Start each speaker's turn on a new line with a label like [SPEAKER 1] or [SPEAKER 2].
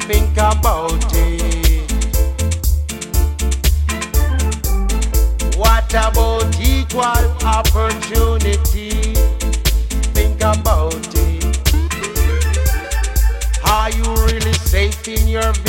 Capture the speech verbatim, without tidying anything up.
[SPEAKER 1] Think about it. What about equal opportunity? Think about it. Are you really safe in your